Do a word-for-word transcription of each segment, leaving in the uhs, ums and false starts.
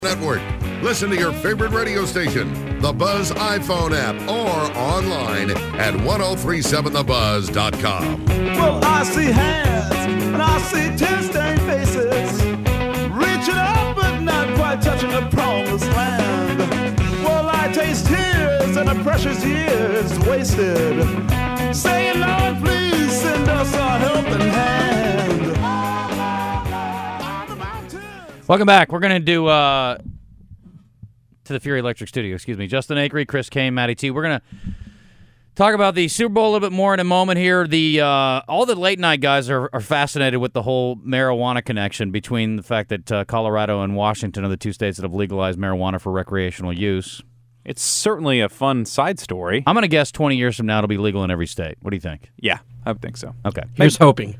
Network. Listen to your favorite radio station, the Buzz iPhone app, or online at ten thirty-seven the buzz dot com. Well, I see hands and I see tear-stained faces, reaching up but not quite touching the promised land. Well, I taste tears and a precious years wasted, saying, Lord, please send us a helping hand. Welcome back. We're going to do uh, to the Fury Electric Studio. Excuse me. Justin Acri, Chris Kane, Matty T. We're going to talk about the Super Bowl a little bit more in a moment here. The uh, all the late night guys are, are fascinated with the whole marijuana connection between the fact that uh, Colorado and Washington are the two states that have legalized marijuana for recreational use. It's certainly a fun side story. I'm going to guess twenty years from now it'll be legal in every state. What do you think? Yeah, I would think so. Okay. Here's hoping.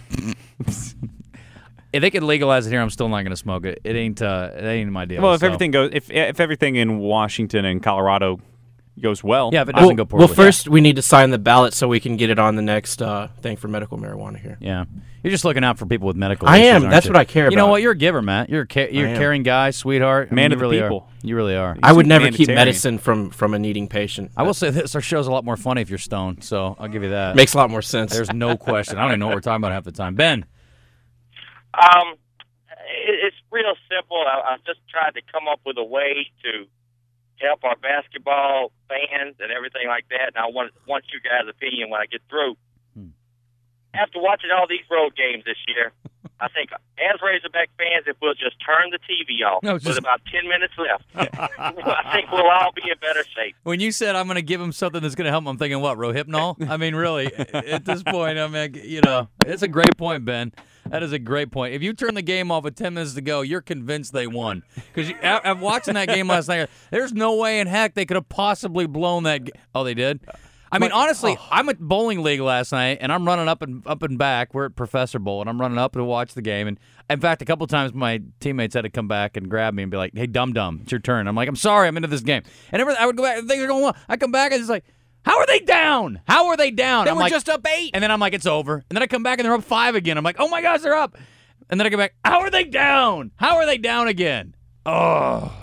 If they could legalize it here, I'm still not going to smoke it. It ain't. Uh, it ain't my deal. Well, if so. everything goes, if if everything in Washington and Colorado goes well, yeah, if it doesn't well, go poorly. Well, first we need to sign the ballot so we can get it on the next uh, thing for medical marijuana here. Yeah, you're just looking out for people with medical. I issues, am. aren't That's you? what I care You know about. what? You're a giver, Matt. You're a ca- you're a caring guy, sweetheart. I Man mean, of you the really people. Are. You really are. I would never keep Mandatory. medicine from, from a needing patient. I will say this: our show's a lot more funny if you're stoned. So I'll give you that. Makes a lot more sense. There's no question. I don't even know what we're talking about half the time. Ben. Um, it, it's real simple. I, I just tried to come up with a way to help our basketball fans and everything like that. And I want want you guys' opinion when I get through. Hmm. After watching all these road games this year, I think as Razorback fans, if we'll just turn the T V off No, with just- about ten minutes left, I think we'll all be in better shape. When you said I'm going to give him something that's going to help him, I'm thinking what, Rohypnol? I mean, really, at this point, I mean, you know, it's a great point, Ben. That is a great point. If you turn the game off with ten minutes to go, you're convinced they won. Because I'm watching that game last night. There's no way in heck they could have possibly blown that. G- oh, they did. I mean, honestly, oh. I'm at bowling league last night, and I'm running up and up and back. We're at Professor Bowl, and I'm running up to watch the game. And in fact, a couple times my teammates had to come back and grab me and be like, "Hey, dum dum, it's your turn." I'm like, "I'm sorry, I'm into this game." And every, I would go back, things are going well. I come back and it's like, "How are they down? How are they down?" They I'm were like, just up eight. and then I'm like, "It's over." And then I come back and they're up five again. I'm like, "Oh my gosh, they're up!" And then I go back, "How are they down? How are they down again?" Oh,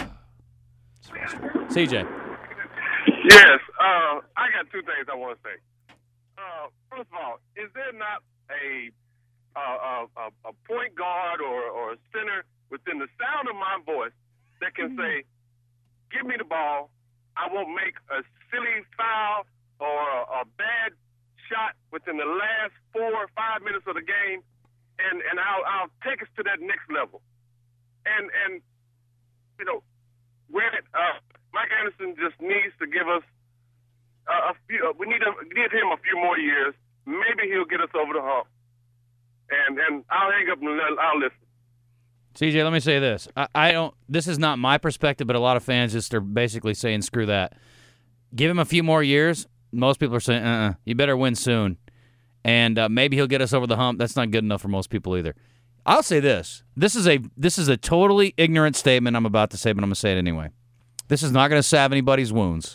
C J. Yes, uh, I got two things I want to say. Uh, first of all, is there not a uh, a, a point guard or, or a center within the sound of my voice that can say, "Give me the ball. I won't make a silly foul or a, a bad shot within the last four or five minutes of the game, and, and I'll, I'll take us to that next level." And and you know, where uh, Mike Anderson just needs to give us uh, a few. Uh, we need to give him a few more years. Maybe he'll get us over the hump. And and I'll hang up and I'll listen. C J, let me say this. I, I don't. This is not my perspective, but a lot of fans just are basically saying, "Screw that. Give him a few more years." Most people are saying, "Uh, uh you better win soon," and uh, maybe he'll get us over the hump. That's not good enough for most people either. I'll say this. This is a this is a totally ignorant statement I'm about to say, but I'm going to say it anyway. This is not going to salve anybody's wounds.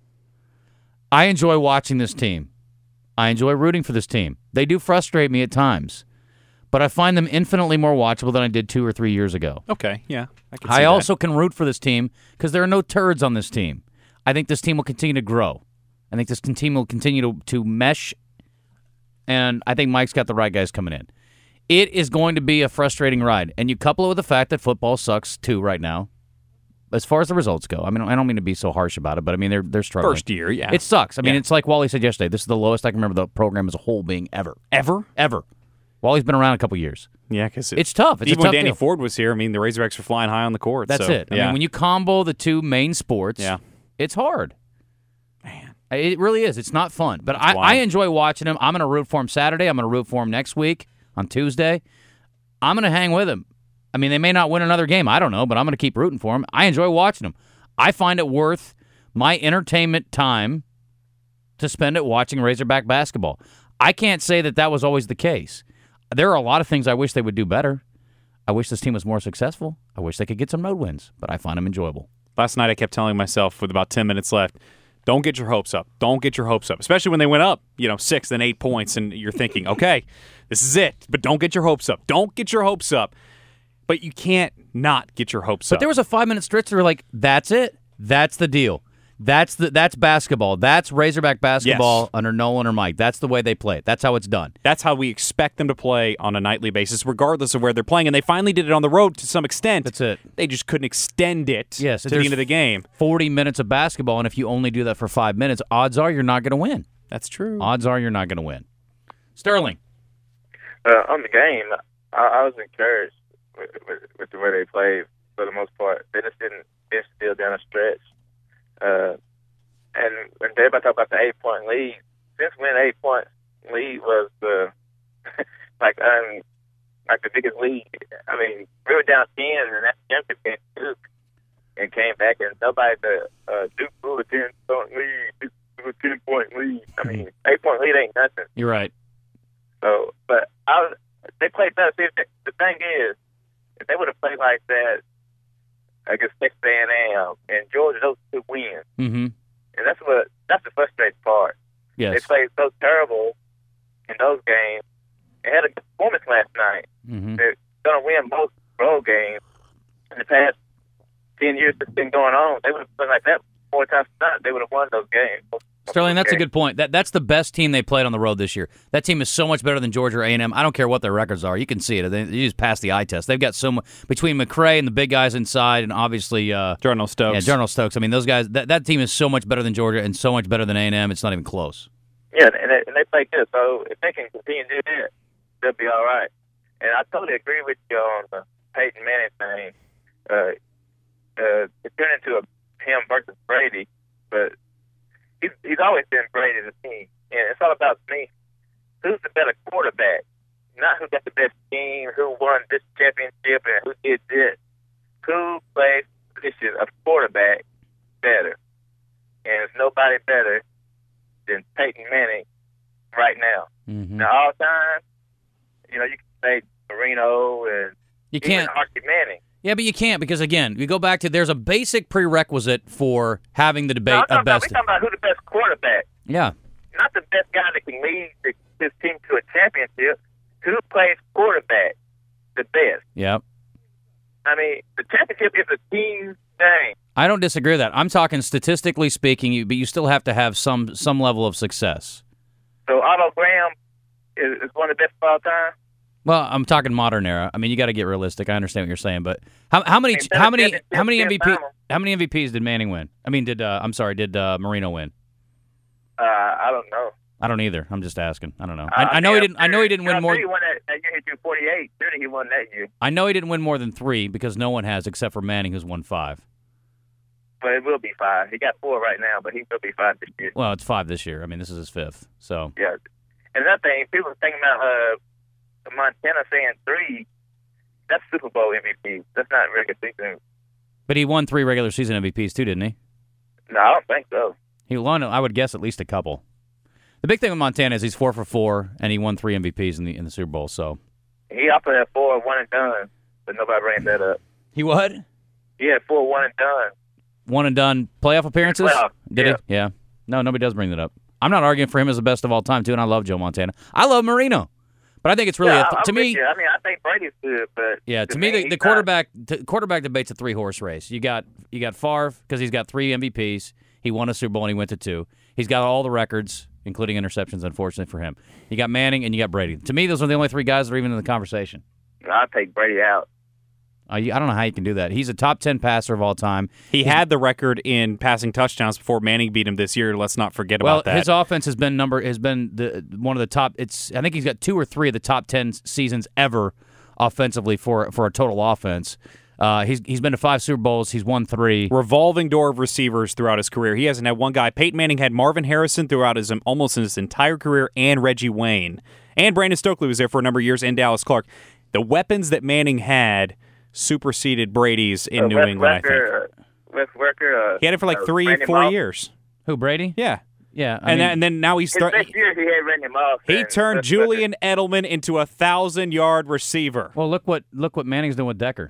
I enjoy watching this team. I enjoy rooting for this team. They do frustrate me at times, but I find them infinitely more watchable than I did two or three years ago. Okay, yeah. I, can see I that. also can root for this team because there are no turds on this team. I think this team will continue to grow. I think this team will continue to, to mesh, and I think Mike's got the right guys coming in. It is going to be a frustrating ride, and you couple it with the fact that football sucks too right now, as far as the results go. I mean, I don't mean to be so harsh about it, but I mean they're they're struggling. First year, yeah. It sucks. I mean, Yeah. it's like Wally said yesterday. This is the lowest I can remember the program as a whole being ever, Ever? ever. Wally's been around a couple years. Yeah, because it, It's tough. It's even a tough when Danny deal. Ford was here, I mean, the Razorbacks were flying high on the court. That's so, it. I yeah. mean, when you combo the two main sports, Yeah. it's hard. Man. It really is. It's not fun. But I, wild. I enjoy watching him. I'm going to root for him Saturday. I'm going to root for him next week on Tuesday. I'm going to hang with him. I mean, they may not win another game. I don't know, but I'm going to keep rooting for him. I enjoy watching him. I find it worth my entertainment time to spend it watching Razorback basketball. I can't say that that was always the case. There are a lot of things I wish they would do better. I wish this team was more successful. I wish they could get some road wins, but I find them enjoyable. Last night I kept telling myself with about ten minutes left, don't get your hopes up. Don't get your hopes up, especially when they went up, you know, six and eight points, and you're thinking, okay, this is it. But don't get your hopes up. Don't get your hopes up. but you can't not get your hopes But up. there was a five-minute stretch where like, that's it. That's the deal. That's the that's basketball. That's Razorback basketball Yes. under Nolan or Mike. That's the way they play it. That's how it's done. That's how we expect them to play on a nightly basis, regardless of where they're playing. And they finally did it on the road to some extent. That's it. They just couldn't extend it Yes, to the there's end of the game. forty minutes of basketball, and if you only do that for five minutes, odds are you're not going to win. That's true. Odds are you're not going to win. Sterling. Uh, on the game, I, I was encouraged with, with, with the way they played for the most part. They just didn't miss still down the stretch. Uh, and when everybody talk about the eight-point lead, since when eight-point lead was the like um like the biggest lead. I mean, we were down ten, and that championship game Duke, and came back, and nobody the uh, Duke blew a ten-point lead. Duke blew a ten-point lead. I mean, eight-point lead ain't nothing. You're right. So, but I was, they played better. See, the, the thing is, if they would have played like that against Texas A and M and Georgia, those two wins, Mm-hmm. and that's what that's the frustrating part. Yes. They played so terrible in those games. They had a good performance last night. Mm-hmm. They're going to win most road games in the past ten years that's been going on. They would have played like that four times a night. They would have won those games. Sterling, that's a Okay. good point. That That's the best team they played on the road this year. That team is so much better than Georgia or A and M. I don't care what their records are. You can see it. They, you just pass the eye test. They've got so much between McCray and the big guys inside, and obviously uh, Jarnell Stokes. yeah, Jarnell Stokes. I mean, those guys. That, that team is so much better than Georgia and so much better than A and M. It's not even close. Yeah, and they, and they play good. So if they can continue to do that, they'll be all right. And I totally agree with you on the Peyton Manning thing. Uh, uh, it turned into a him versus Brady, but he's he's always been Brady's team, and it's all about me. Who's the better quarterback? Not who got the best team, who won this championship, and who did this. Who plays the position of quarterback better? And there's nobody better than Peyton Manning right now. Mm-hmm. Now, all time, you know, you can say Marino and You even can't. Archie Manning. Yeah, but you can't because again, we go back to there's a basic prerequisite for having the No, debate I'm talking of about, best. we're talking about who the best quarterback. Yeah. Not the best guy that can lead the, his team to a championship. Who plays quarterback the best? Yep. I mean, the championship is a team thing. I don't disagree with that. I'm talking statistically speaking, you- but you still have to have some some level of success. So Otto Graham is, is one of the best of all time. Well, I'm talking modern era. I mean, you got to get realistic. I understand what you're saying, but how how many I mean, how many championship, how many M V P championship, how many M V Ps did Manning win? I mean, did uh, I'm sorry, did uh, Marino win? Uh, I don't know. I don't either. I'm just asking. I don't know. Uh, I, I know he I'm didn't. I know he didn't sure- win I'm more. sure He won that, that year. He threw forty-eight. Surely he won that year. I know he didn't win more than three because no one has except for Manning, who's won five. But it will be five. He got four right now, but he will be five this year. Well, it's five this year. I mean, this is his fifth. So Yeah. And another thing, people are thinking about uh, Montana saying three. That's Super Bowl M V P. That's not regular season. But he won three regular season M V Ps too, didn't he? No, I don't think so. He won, I would guess, at least a couple. The big thing with Montana is he's four for four, and he won three M V Ps in the in the Super Bowl. So He also had four one and done, but nobody brings that up. he what? He had four one and done. One and done playoff appearances? Playoff, Did yeah. he? Yeah. No, nobody does bring that up. I'm not arguing for him as the best of all time too, and I love Joe Montana. I love Marino, but I think it's really yeah, a th- I'm to with me. you. I mean, I think Brady's good, but Yeah, to me, me, the, he's the not. quarterback t- quarterback debate's a three horse race. You got you got Favre because he's got three M V Ps. He won a Super Bowl and he went to two. He's got all the records, including interceptions. Unfortunately for him, you got Manning and you got Brady. To me, those are the only three guys that are even in the conversation. I'll take Brady out. Uh, you- I don't know how you can do that. He's a top ten passer of all time. He had the record in passing touchdowns before Manning beat him this year. Let's not forget Well, about that. his offense has been number has been the one of the top. It's I think he's got two or three of the top ten seasons ever offensively for for a total offense. Uh, he's he's been to five Super Bowls. He's won three. Revolving door of receivers throughout his career. He hasn't had one guy. Peyton Manning had Marvin Harrison throughout his almost his entire career, and Reggie Wayne. And Brandon Stokely was there for a number of years, and Dallas Clark. The weapons that Manning had superseded Brady's in Uh, New Wes England, I think. Welker, uh, Wes Welker, uh, He had it for like uh, three, Randy four Moss. years. Who Brady? Yeah. Yeah, I and, mean, that, and then now he's His start, best year, he had Randy Moss. he and turned Wes Welker. Julian Edelman into a thousand yard receiver. well, look what look what Manning's doing with Decker.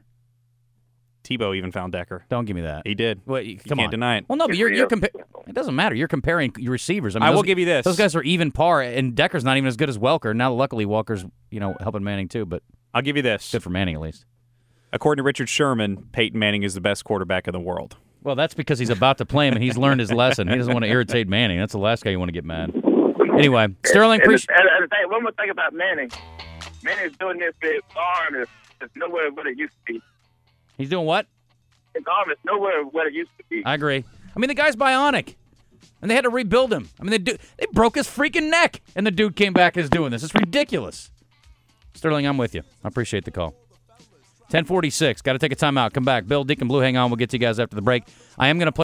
Tebow even found Decker. Don't give me that. He did. Well, you, You come can't on. deny it. Well, no, but you're you're It's real. compa- It doesn't matter. You're comparing your receivers. I, mean, I those- will give you this. Those guys are even par, and Decker's not even as good as Welker. Now, luckily, Welker's you know helping Manning too, but I'll give you this. good for Manning at least. According to Richard Sherman, Peyton Manning is the best quarterback in the world. Well, that's because he's about to play him, and he's learned his lesson. He doesn't want to irritate Manning. That's the last guy you want to get mad. Anyway, Sterling, appreciate And, and, and one more thing about Manning. Manning's doing this, his arm is, is nowhere what it used to be. He's doing what? His arm is nowhere what it used to be. I agree. I mean, the guy's bionic, and they had to rebuild him. I mean, they do, they broke his freaking neck, and the dude came back and is doing this. It's ridiculous. Sterling, I'm with you. I appreciate the call. ten forty-six. Got to take a timeout. Come back. Bill, Deacon Blue, hang on. We'll get to you guys after the break. I am going to play